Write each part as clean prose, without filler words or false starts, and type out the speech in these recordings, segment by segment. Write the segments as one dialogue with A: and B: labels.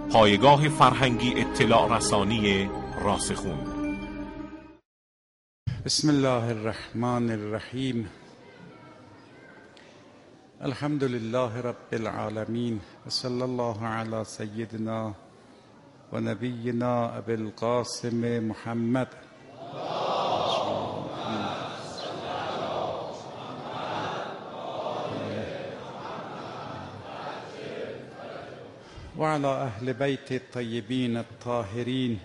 A: پایگاه فرهنگی اطلاع رسانی راسخون.
B: بسم الله الرحمن الرحیم. الحمد لله رب العالمین و صلی الله علی سیدنا و نبینا ابی القاسم محمد و علی اهل بیت الطیبین الطاهرین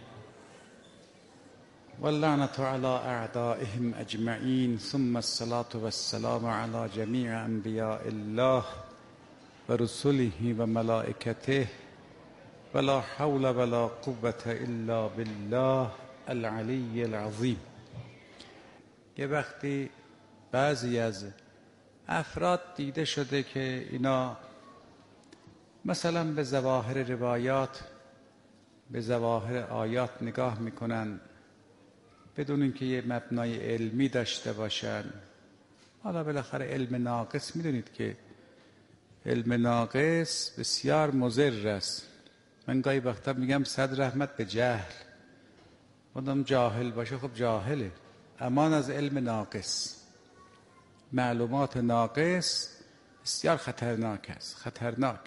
B: واللعنة على أعدائهم أجمعين، ثم الصلاة والسلام على جميع أنبياء الله ورسله وملائكته ولا حول ولا قوة إلا بالله العلي العظیم. یه وقتی بعضی از افراد دیده شده که اینا مثلا به ظواهر روایات، به ظواهر آیات نگاه میکنن بدون اینکه یه مبنای علمی داشته باشن. حالا بالاخره علم ناقص، میدونید که علم ناقص بسیار مضر است. من گاهی وقتا میگم صد رحمت به جهل. آدم جاهل باشه خب جاهله، امان از علم ناقص. معلومات ناقص بسیار خطرناک است، خطرناک.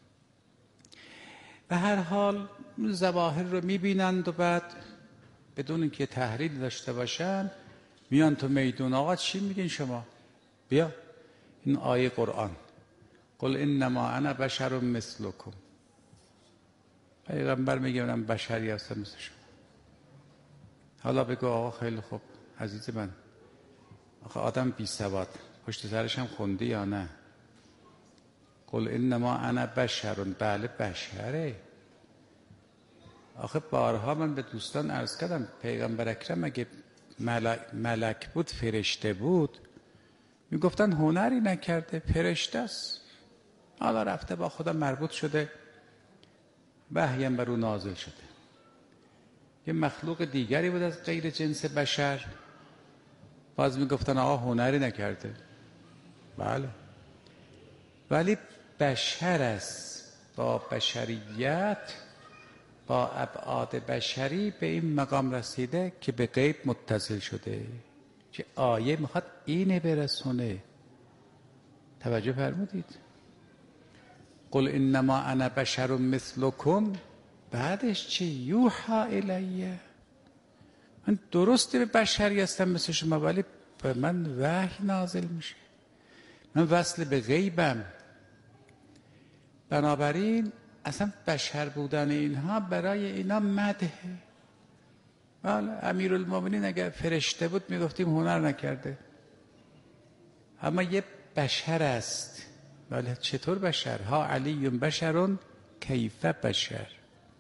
B: به هر حال ظواهر رو میبینند و بعد بدون اینکه تحلیل داشته باشن میان تو میدون. آقا چی میگین شما؟ بیا این آیه قرآن، قل انما انا بشر مثلکم. پیغمبر میگه من بشری هستم مثل شما. حالا بگو آقا خیلی خوب عزیز من، آخه آدم بی سواد پشت سرش هم خونده یا نه؟ قل انما انا بشر، بله بشره. آخه بارها من به دوستان عرض کردم پیغمبر اکرم اگه ملک بود، فرشته بود، میگفتن هنری نکرده، فرشته است. حالا رفته با خدا مربوط شده، وحیم بر او نازل شده. یه مخلوق دیگری بود از غیر جنس بشر، باز میگفتن آقا هنری نکرده. بله، ولی بشر است، با بشریت، با ابعاد بشری به این مقام رسیده که به غیب متصل شده. که آیه میخواد اینه برسونه. توجه فرمودید؟ قل انما انا بشر مثلکم، بعدش چی؟ یوحى الیه، من درسته به بشری هستم مثل شما ولی به من وحی نازل میشه، من وصل به غیبم. بنابراین اصلا بشر بودن اینها برای اینا مدحه. بله، امیرالمومنین اگر فرشته بود میگفتیم هنر نکرده، اما یه بشر است. بله، چطور بشر؟ ها علی بشر کیف بشر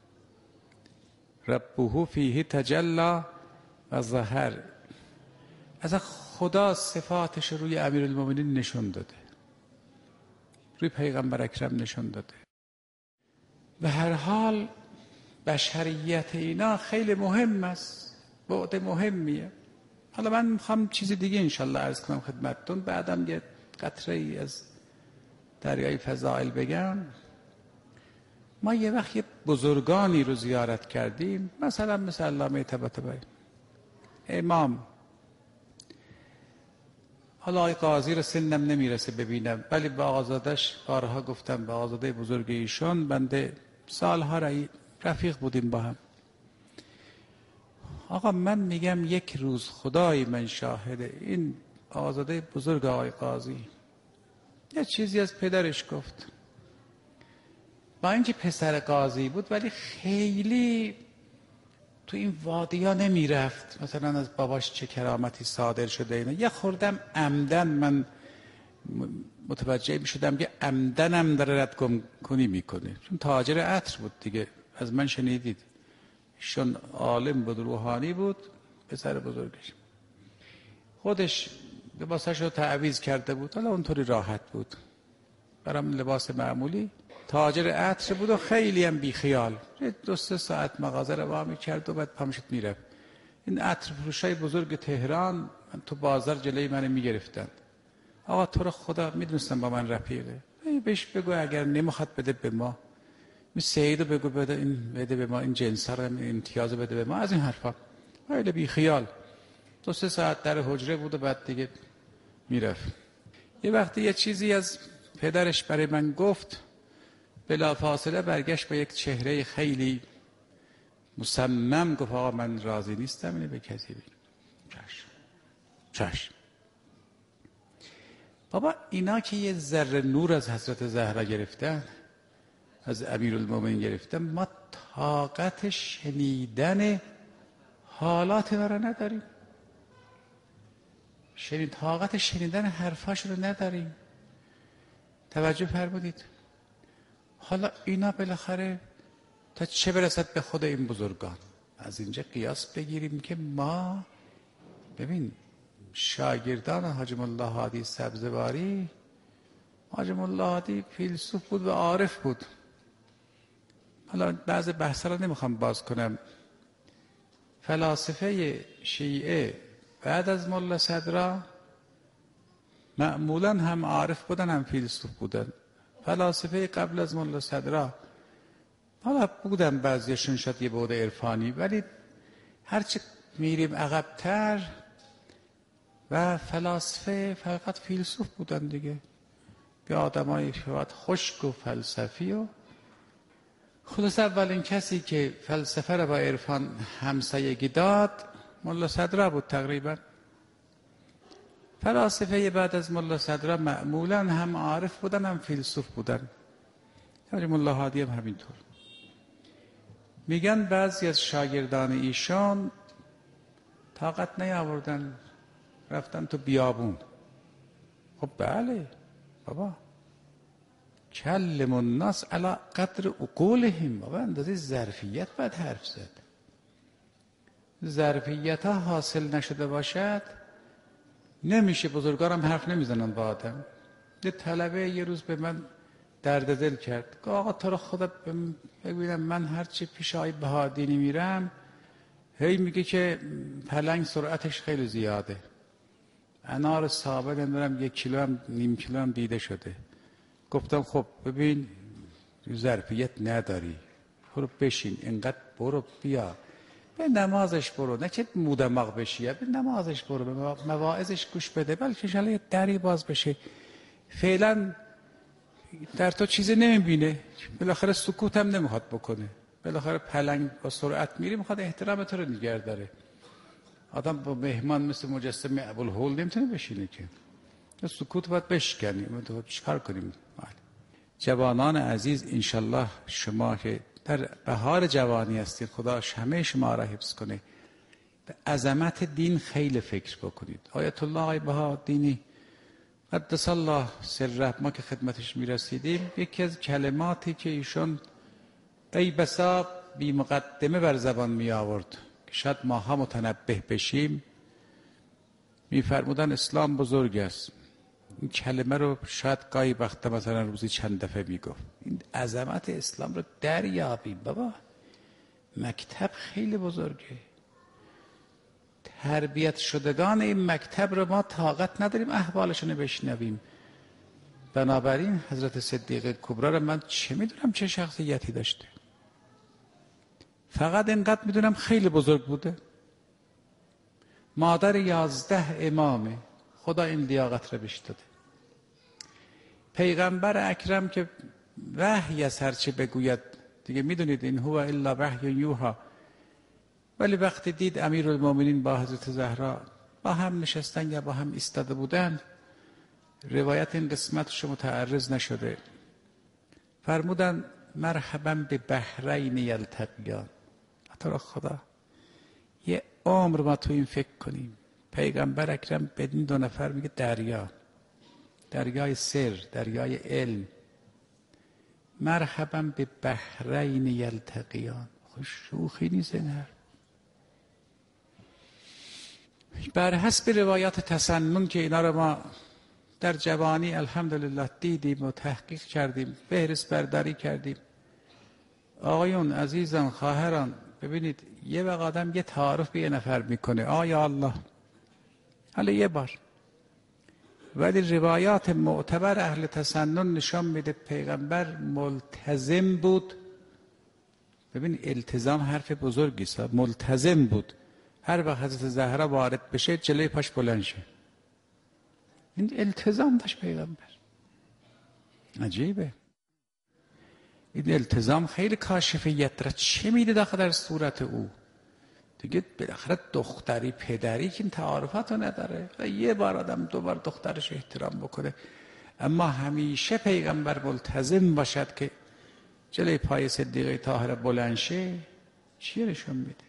B: ربه فیه تجلی و ظهر. اصلا خدا صفاتش روی امیرالمومنین نشون داده، روی پیغمبر اکرم نشون داده. به هر حال بشریت اینا خیلی مهم است، بعد مهمیه. حالا من میخوام چیز دیگه انشالله عرض کنم خدمتتون، بعدم یه قطره ای از دریای فضائل بگم. ما یه وقت یه بزرگانی رو زیارت کردیم، مثلا مثل علامه طباطبایی، امام. حالا آقای قاضی رو سنم نمیرسه ببینم، ولی با آقازادش بارها گفتم، با آقازاده بزرگ ایشون بنده سالها رفیق بودیم با هم. آقا من میگم یک روز خدای من شاهده، این آقازاده بزرگ آقای قاضی یه چیزی از پدرش گفت. با اینکه پسر قاضی بود ولی خیلی تو این وادی ها نمی رفت، مثلا از باباش چه کرامتی صادر شده اینا. یه خوردم عمدن من متوجه می شدم که عمدنم داره رد کنی میکنه، چون تاجر عطر بود دیگه. از من شنیدید، ایشون عالم بود، روحانی بود، پسر بزرگش خودش لباسش رو تعویض کرده بود، حالا اونطوری راحت بود، برام لباس معمولی. تاجر عطر بود و خیلی هم بی خیال، 2-3 ساعت مغازه رو وا می‌کرد و بعد پامشت میرفت. این عطر فروشای بزرگ تهران تو بازار جلوی من میگرفتن. آقا تو رو خدا، میدونستم با من رفیقه، بهش بگو اگر نمیخواد بده به ما. سیدو بگو بده این بده به ما، این جنس رو امتیاز بده به ما، از این حرفا. خیلی بی خیال 2-3 ساعت در حجره بود و بعد دیگه میرفت. یه وقتی یه چیزی از پدرش برای من گفت، بلافاصله برگشت با یک چهره خیلی مصمم گفت آقا من راضی نیستم اینو به کسی بگم. چشم. بابا اینا که یه ذره نور از حضرت زهرا گرفتن، از امیرالمومنین گرفتن، ما طاقت شنیدن حالات ما رو نداریم، طاقت شنیدن حرفاش رو نداریم. توجه فرمودید؟ حالا اینا بالاخره تا چه برسد به خود این بزرگان. از اینجا قیاس بگیریم که ما، ببین شاگردان حاجی الله هادی سبزواری، حاجی الله هادی فیلسوف بود و عارف بود. حالا بعض بحثا رو نمیخوام باز کنم. فلاسفه شیعه بعد از ملا صدرا معمولا هم عارف بودن هم فیلسوف بودن. فلاسفه قبل از ملا صدرا حالا بودن بعضیشون شاید یه بعد عرفانی، ولی هرچه میریم عقب‌تر و فلاسفه فقط فیلسوف بودن دیگه، به آدمای شاید خشک و فلسفی. و خلاص اولین کسی که فلسفه را با عرفان همسایگی داد ملا صدرا بود تقریبا. فلاسفه بعد از ملا صدرا معمولا هم عارف بودن هم فیلسوف بودن. حاجی ملا هادی هم همینطور. میگن بعضی از شاگردان ایشان طاقت نیاوردن، رفتن تو بیابون. خب بله بابا، کلم الناس علی قدر عقولهم. بابا اندازه ظرفیت باید حرف زد. ظرفیت ها حاصل نشده باشد نمیشه. بزرگارم حرف نمیزنن با آدم. یه طلبه یه روز به من درد دل کرد، که آقا تو رو خدا ببینم من هرچی پیش آقای بهادینی میرم هی میگه که پلنگ سرعتش خیلی زیاده، انار سابه نمیدونم 1 کیلو هم نیم کیلو هم دیده شده. گفتم خب ببین ظرفیت نداری، برو بشین اینقدر، برو بیا به نمازش برو، نه که مودماغ بشی، به نمازش برو، به مواعظش گوش بده، بلکه انشاءالله یه دری باز بشه. فعلا در تو چیزی نمیبینه، بالاخره سکوت هم نمیخواد بکنه. بالاخره پلنگ با سرعت میری میخواد احترام تو رو نگه داره. آدم با مهمان مثل مجسمه ابوالهول نمیتونه بشینه که، سکوت باید بشکنیم. تو چیکار کنیم؟ جوانان عزیز، انشالله شما که در بهار جوانی هستید، خدا همه شما را حفظ کنه. به عظمت دین خیلی فکر بکنید. آیت الله آقای بهادینی قدس الله سره، ما که خدمتش میرسیدیم، یکی از کلماتی که ایشون ای بسا بی مقدمه بر زبان می آورد که شاید ما هم متنبه بشیم، میفرمودن اسلام بزرگ است. این کلمه رو شاید گاهی وقتا مثلا روزی چند دفعه میگفت. این عظمت اسلام رو دریابیم. بابا مکتب خیلی بزرگه، تربیت شدگان این مکتب رو ما طاقت نداریم احوالشون رو بشنویم. بنابراین حضرت صدیقه کبرا رو من چه میدونم چه شخصیتی داشته، فقط اینقدر میدونم خیلی بزرگ بوده. مادر 11 امامه، خدا این لیاقت رو بهش داده. پیغمبر اکرم که وحی از هرچه بگوید دیگه میدونید این هو الا وحی یوحی، ولی وقتی دید امیرالمومنین با حضرت زهرا با هم نشستن یا با هم ایستاده بودن، روایت این قسمتش متعرض نشده، فرمودن مرحبا به بحرین یلتقیان. تو را خدا یه عمر ما تو این فکر کنیم. پیغمبر اکرم بدین 2 نفر میگه دریا، دریای سر، دریای علم. مرحبا به بحرین یلتقیان. شوخی نیست این حرف. بر حسب روایات تسنن که اینا رو ما در جوانی الحمدلله دیدیم و تحقیق کردیم، فهرست برداری کردیم. آقایون عزیزان خواهران، ببینید یه وقت آدم یه تعارف به یه نفر میکنه، آیا الله، حالا یه بار، ولی روایات معتبر اهل تسنن نشان میده پیغمبر ملتزم بود ببین التزام حرف بزرگی است. ملتزم بود هر وقت حضرت زهرا وارد بشه جلوی پاش بلند شه. این التزام داشت پیغمبر. عجیبه. این التزام خیلی کاشفیت داره. چه میده در صورت او؟ دیگه بالاخره دختری پدری که این تعارفات رو نداره. یه بار آدم 2 بار دخترش احترام بکنه، اما همیشه پیغمبر ملتزم باشد که جلوی پای صدیقه طاهره بلند شه. چیه نشون میده؟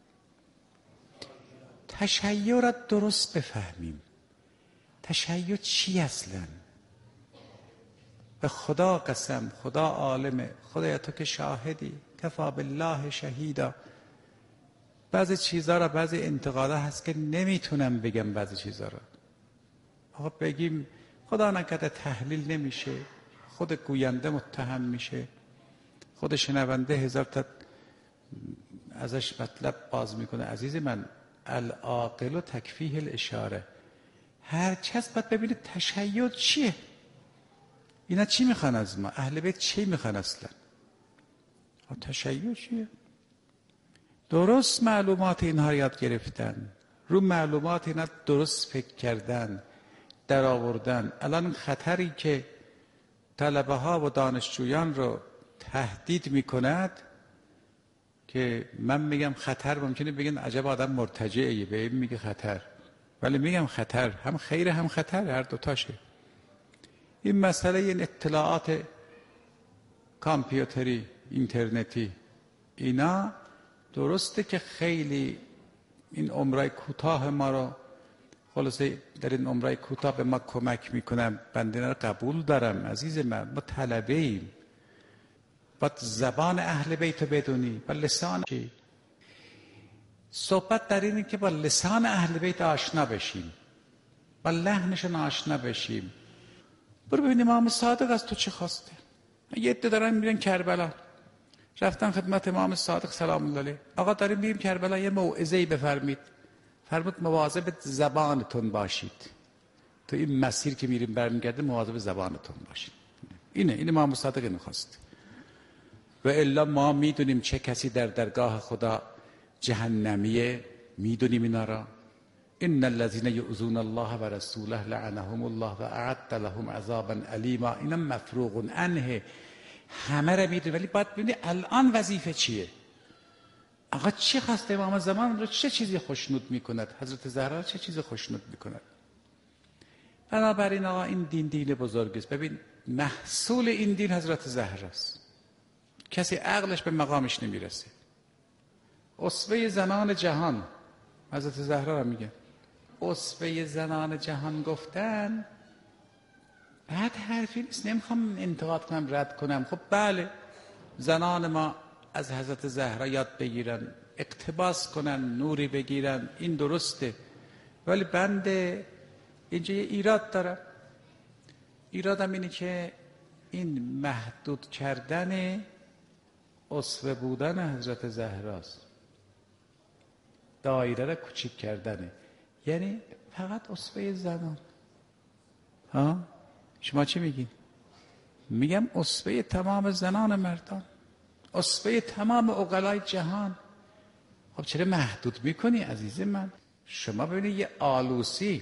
B: تشیع را درست بفهمیم. تشیع چی اصلا؟ به خدا قسم، خدا عالمه، خدایا تو که شاهدی، کفا بالله شهیدا. بعضی چیزا را، بعضی انتقادا هست که نمیتونم بگم. بعضی چیزا را آقا بگیم خدا نکرده تحلیل نمیشه، خود گوینده متهم میشه، خود شنونده 1000 تا ازش مطلب باز میکنه. عزیز من، العاقل تکفیه الاشاره. هر کس باید ببینه تشیع چیه. اینا چی میخوان از ما؟ اهل بیت چی میخوان اصلا؟ تشیع چیه؟ درست معلومات اینها رو یاد گرفتن، رو معلومات اینا درست فکر کردن، در آوردن. الان خطری که طلبه ها و دانشجویان رو تهدید میکند، که من میگم خطر، ممکنه بگن عجب آدم مرتجعی به این میگه خطر، ولی میگم خطر، هم خیر هم خطر، هر دوتاشه. این مسئله این اطلاعات کامپیوتری اینترنتی، اینا درسته که خیلی این عمرای کوتاه ما رو، خلاصه در این عمرای کوتاه به ما کمک میکنن. بنده رو قبول دارم عزیز من، ما طلبه ایم. باید زبان اهل بیت بدونی، با لسان چی؟ صحبت در اینه که با لسان اهل بیت آشنا بشیم، با لحنشون آشنا بشیم. برو ببینیم امام صادق از تو چه خواسته. یه عده دارن میرن کربلا، رفتن خدمت امام صادق سلام الله علیه، آقا داریم میریم کربلا، یه موعظه‌ای بفرمید. فرمود مواظب زبانتون باشید، تو این مسیر که میریم برمیگرده مواظب زبانتون باشید. این امام صادق اینو خواست. و الا ما میدونیم چه کسی در درگاه خدا جهنمیه، میدونیم اینا را. ان الذين يؤذون الله ورسوله لعنهم الله واعد لهم عذابا الیما. اینا مفروغ عنه، همه را میدونیم، ولی باید ببینید الان وظیفه چیه. آقا چی خواسته؟ امام زمان رو چه چیزی خوشنود میکند؟ حضرت زهرا چه چیزی خوشنود میکند؟ بنابراین آقا این دین بزرگ است. ببین محصول این دین حضرت زهرا است. کسی عقلش به مقامش نمیرسه. اسوه زنان جهان حضرت زهرا را میگه. اسوه زنان جهان گفتن بعد حرفی نیست، نمیخوام انتقاد کنم، رد کنم. خب بله، زنان ما از حضرت زهرا یاد بگیرن، اقتباس کنن، نوری بگیرن، این درسته. ولی بنده اینجا یه ایراد دارم. ایرادم اینه که این محدود کردن اسوه بودن حضرت زهراست، دایره را کوچیک کردنه. یعنی فقط اسوه زنان. شما چی میگین؟ میگم اسوه تمام زنان مردان، اسوه تمام عقلای جهان. خب چرا محدود میکنی عزیز من؟ شما ببینید یه آلوسی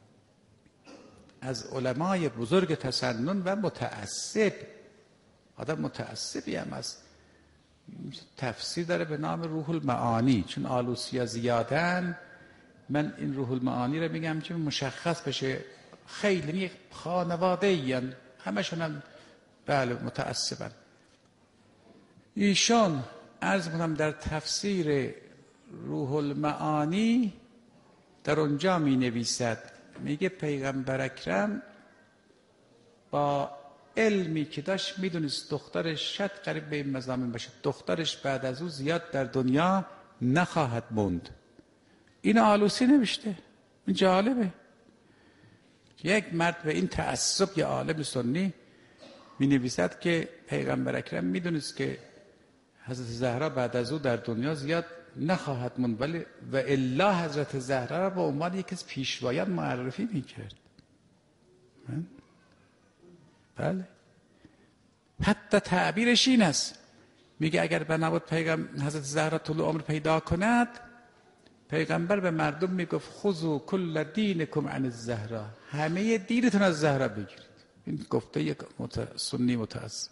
B: از علمای بزرگ تسنن و متعصب، آدم متعصبی هم از تفسیر داره به نام روح المعانی. چون آلوسی ها زیادن، من این روح المعانی رو میگم که مشخص بشه. خیلی خانواده این همشون هم بله متعصبن. ایشان عرض کنم در تفسیر روح المعانی در اونجا می نویسد، میگه پیغمبر اکرم با علمی که داشت میدونست دخترش شاید قریب به این مضامین باشه، دخترش بعد از او زیاد در دنیا نخواهد موند. این آلوسی نوشته. این جالبه. یک مرد به این تعصب، یه عالم سنی می نویسد که پیغمبر اکرم میدونست که حضرت زهرا بعد از او در دنیا زیاد نخواهد موند، ولی و الا حضرت زهرا را به عنوان یکی از پیشوایان معرفی میکرد. بله، حتی تعبیرش این است میگه اگر بنابود حضرت زهرا طول عمر پیدا کند، پیغمبر به مردم میگفت خذوا کل دینکم عن الزهرا، همه دینتون از زهرا بگیرید. این گفته یک سنی متعصب.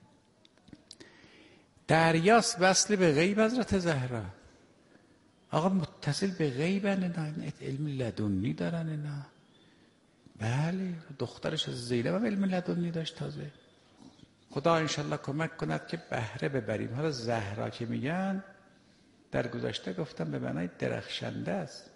B: دریاست وصل به غیب حضرت زهرا. آقا متصل به غیبن اینا، علم لدنی دارن اینا. بله دخترش از زینب هم علم لدنی داشت تازه. خدا انشالله کمک کند که بهره ببریم. حالا زهرا که میگن در گذشته گفتم به معنای درخشنده است.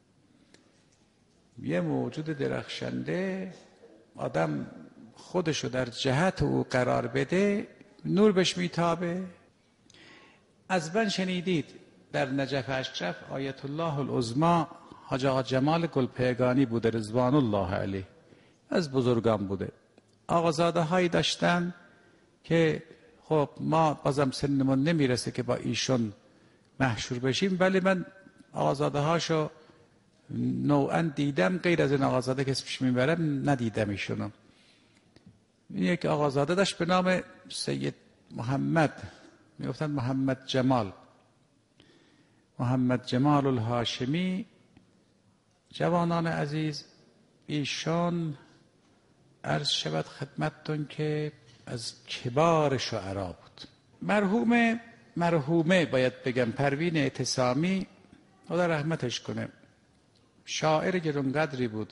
B: یه موجود درخشنده آدم خودشو در جهت او قرار بده نور بهش میتابه. از من شنیدید در نجف اشرف آیت الله العظما حاج آقا جمال گلپایگانی بوده رضوان الله علیه، از بزرگان بوده. آقازاده هایی داشتن که خب ما بازم سنمون نمیرسه که با ایشون محشور بشیم، ولی من آقازاده هاشو نوعا دیدم، غیر از این آقازاده که اسمش میبرم ندیدم ایشونو. یک آقازاده داشت به نام سید محمد، میگفتن محمد جمال، محمد جمال الهاشمی. جوانان عزیز، ایشان عرض شود خدمتتون که از کبار شعرا بود. مرحومه باید بگم پروین اعتصامی، خدا رحمتش کنه، شاعر گرانقدری بود،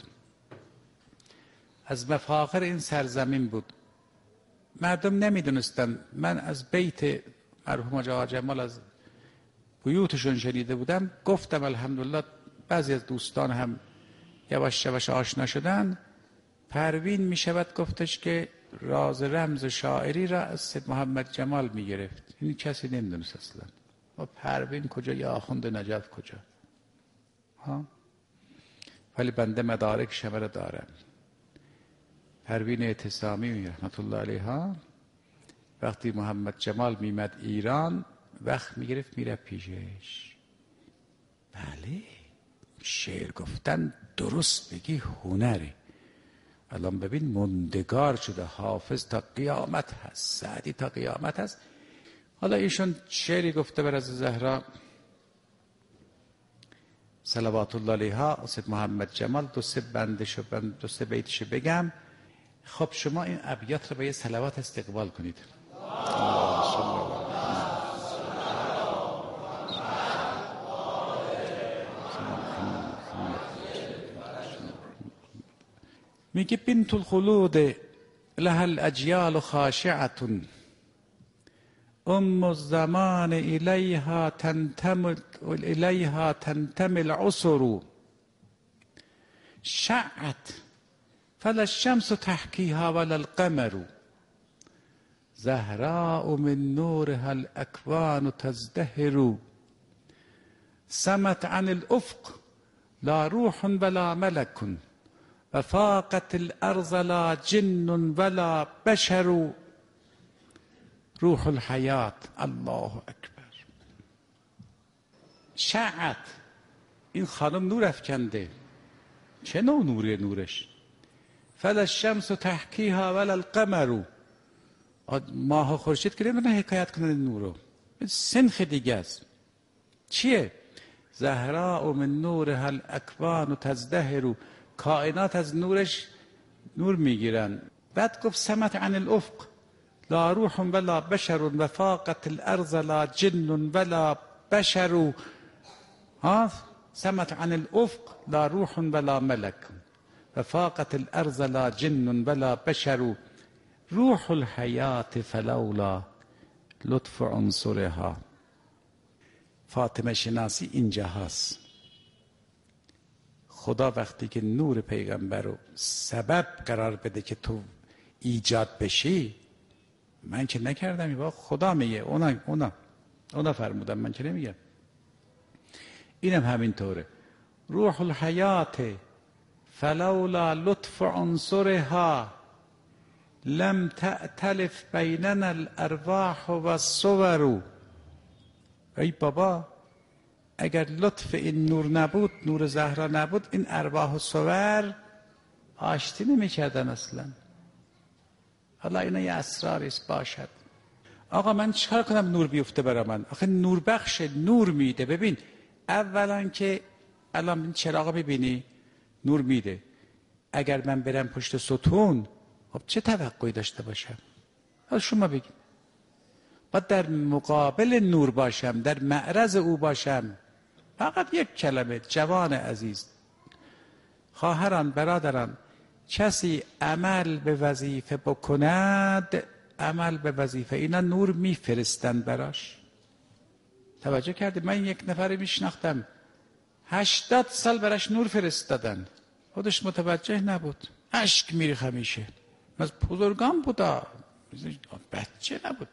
B: از مفاخر این سرزمین بود. مردم نمیدونستن. من از بیت مرحوم آقا جمال از بیوتشون شنیده بودم، گفتم الحمدلله بعضی از دوستان هم یواش یواش آشنا شدن. پروین می شود گفتش که راز رمز شاعری را از سید محمد جمال می گرفت. این کسی نمیدونست اصلا. و پروین کجا یا آخوند نجف کجا ها؟ ولی بنده مدارک شمه را دارم. پروین اعتصامی رحمت الله علیها وقتی محمد جمال میمد ایران وقت میگرفت میره پیشش. بله شعر گفتن درست بگی هنره. الان ببین مندگار شده، حافظ تا قیامت هست، سعدی تا قیامت هست. حالا ایشون شعری گفته بر از زهرا صلوات الله علیها، سید محمد جمال، دو سه بیتشو بگم. خب شما این ابیات رو به یه صلوات استقبال کنید. میگه بنت الخلود لها الاجیال خاشعة ام الزمان الیها تنتمي العصر شعت فلا الشمس تحكيها ولا القمر زهراء من نورها الاكوان تزدهر سمت عن الافق لا روح ولا ملك وفاقت الارض لا جن ولا بشر روح الحیات. الله اکبر. شعت، این خانم نور افکنده. چه نوع نوره نورش؟ فلا الشمس تحکیها ولا القمر، ماه و خورشید که نمیتونه حکایت کنه نورو، سنخ دیگه است. چیه؟ زهراء من نورها الاکوان تزدهر، کائنات از نورش نور میگیرن. بعد گفت سمت عن الافق لا روح ولا بشر وفاقت الارض لا جن ولا بشر. ها سمت عن الافق لا روح ولا ملك وفاقت الارض لا جن ولا بشر روح الحیات فلولا لطف عنصرها. فاطمه شناسی اینجا هست. خدا وقتی که نور پیغمبر رو سبب قرار بده که تو ایجاد بشی، من که نکردم، با خدا میگه، اونا فرمودم، من که نمیگم. اینم همینطوره. روح الحیات فلولا لطف عنصرها لم تأتلف بیننا الارواح و الصور. ای بابا اگر لطف این نور نبود، نور زهرا نبود، این ارواح و صور آشتی نمی کردن اصلا. حالا اینا یه اسراریست باشد. آقا من چیکار کنم نور بیفته برا من؟ آخه نور بخش نور میده. ببین اولا که الان این چراغ میبینی نور میده، اگر من برم پشت ستون خب چه توقعی داشته باشم؟ حالا شما بگید. باید در مقابل نور باشم، در معرض او باشم. فقط یک کلمه جوان عزیز، خواهران برادران، کسی عمل به وظیفه بکند، عمل به وظیفه اینا نور میفرستن براش. توجه کردی؟ من یک نفری میشناختم 80 سال براش نور فرستادن، خودش متوجه نبود، اشک میریخت همیشه. از بزرگان بودا، بچه نبود،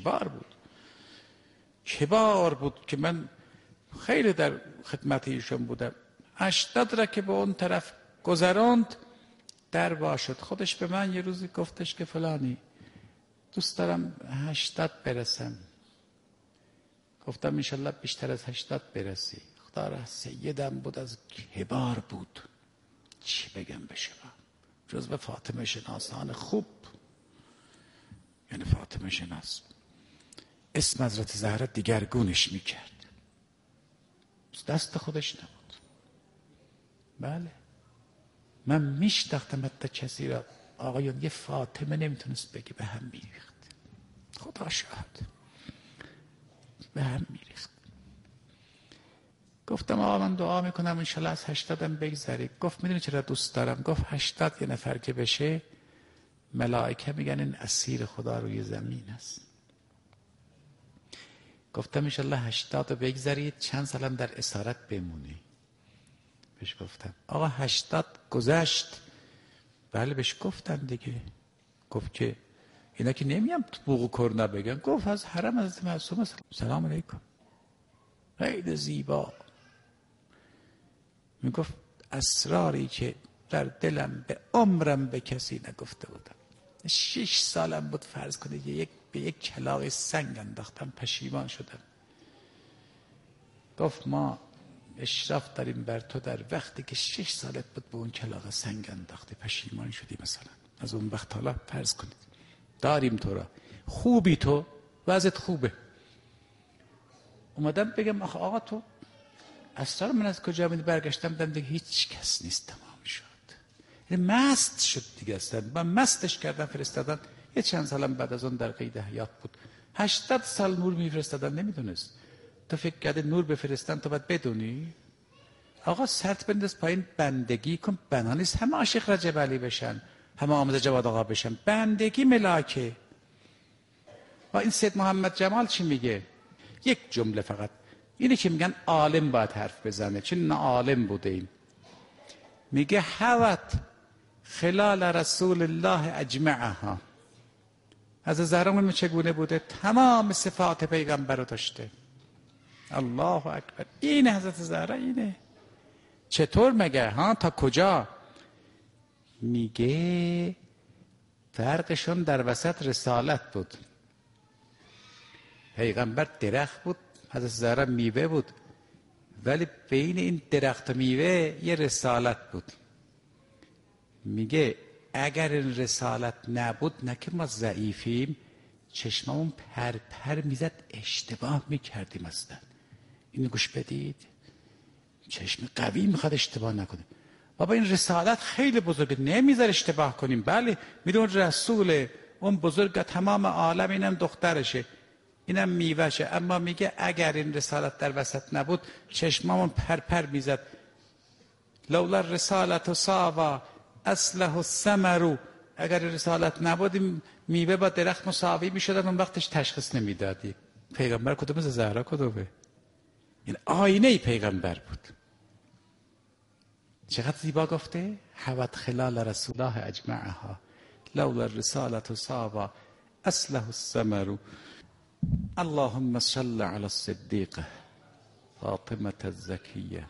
B: کبار بود که من خیلی در خدمت ایشون بودم. 80 را که به اون طرف گذراند در باشد. خودش به من یه روزی گفتش که فلانی دوست دارم 80 برسم. گفتم انشالله بیشتر از 80 برسی. خدا را سیدم بود، از کبار بود، چی بگم به شما، جزو فاطمه شناسان خوب، یعنی فاطمه شناس. اسم حضرت زهرا دیگرگونش میکرد، دست خودش نبود. بله من میشتاختم حتی کسی را، آقایون، یه فاطمه نمیتونست بگی، به هم میریخت، خدا شاهد به هم میریخت. گفتم آقا من دعا میکنم انشالله از 80 بگذری. گفت میدونی چرا دوست دارم؟ گفت 80 یه نفر که بشه ملائکه میگن این اسیر خدا روی زمین است. گفتم انشالله 80 بگذارید، چند سالم در اسارت بمونی. بهش گفتم آقا 80 گذشت. بله بهش گفتن دیگه. گفت که اینا که نمیم تو بوق و کرنا بگن. گفت از حرم حضرت معصومه سلام علیکم، خیلی زیبا. میگفت اسراری که در دلم به عمرم به کسی نگفته بودم. 6 سالم بود فرض کنید به یک کلاغ سنگ انداختم، پشیمان شدم. گفت ما اشراف داریم بر تو، در وقتی که 6 سالت بود به اون کلاغ سنگ انداختی پشیمان شدی مثلا. از اون وقت حالا فرض کنید داریم تو را، خوبی تو، وضعت خوبه. اومدم بگم آقا تو اسرار من از کجا میدی؟ برگشتم دیدم دیگه هیچ کس نیست، تمام شد. یعنی مست شد دیگه. اصلا من مستش کردم فرستادن. یه چند سالم بعد از اون در قید حیات بود. 80 سال نور میفرستادن نمیدونست. تو فکر کرده نور بفرستن تو باید بدونی؟ آقا سرت بنداز پایین، بندگی کن. بنا نیست همه عاشق رجب علی بشن، همه آموز جواد آقا بشن. بندگی ملاکه. و این سید محمد جمال چی میگه؟ یک جمله فقط اینه که میگن عالم باید حرف بزنه، چون نه عالم بوده این. میگه حوت خلال رسول الله اجمعها. از زهرا چگونه بوده؟ تمام صفات پیغمبر رو داشته. الله اکبر. این حضرت زهرا اینه. چطور مگه؟ ها تا کجا؟ میگه فرقشون در وسط رسالت بود. پیغمبر درخت بود، حضرت زهرا میوه بود، ولی بین این درخت و میوه یه رسالت بود. میگه اگر این رسالت نبود، نه که ما ضعیفیم، چشممون پر میزد، اشتباه میکردیم. اصلا اینو گوش بدید، چشم قوی میخواد اشتباه نکنه. بابا این رسالت خیلی بزرگه، نمیذاره اشتباه کنیم. بله میدون رسول اون بزرگ تمام عالم، اینم دخترشه، اینم میوهشه، اما میگه اگر این رسالت در وسط نبود چشممون پر میزد. لولا رسالت ساوا اصله الثمر. اگر رسالت نبود میوه با درخت مساوی میشدن، اون وقتش تشخیص نمیدادی پیغمبر کدومه، زهرا کدومه. این آینه پیغمبر بود. چقدر زیبا گفته؟ حوت خلال رسول الله اجمعها لولا الرسالة ساوا اصله الثمر. اللهم صل على الصديقة فاطمة الزكية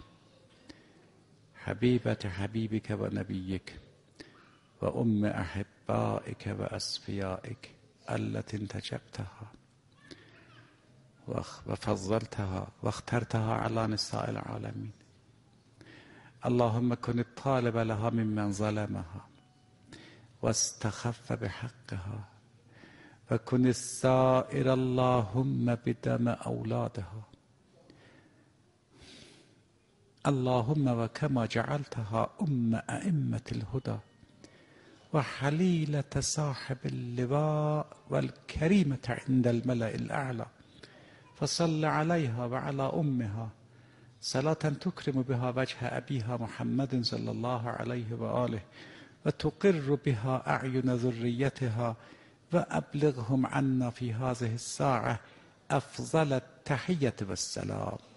B: حبيبة حبيبك ونبيك وأم أحبائك وأصفيائك التي انتجبتها وفضلتها واخترتها على نساء العالمين. اللهم كن الطالب لها ممن ظلمها واستخف بحقها و کن السائر اللهم بدم اولادها اللهم و کما جعلتها ائمة الهدى و حلیلة صاحب اللواء والکریمة عند الملأ الاعلى فصل عليها وعلى امها صلاة تكرم بها وجه ابيها محمد صلى الله عليه وآله و تقر بها اعین ذریتها و ابلغهم عنا في هذه الساعة افضل التحیة والسلام.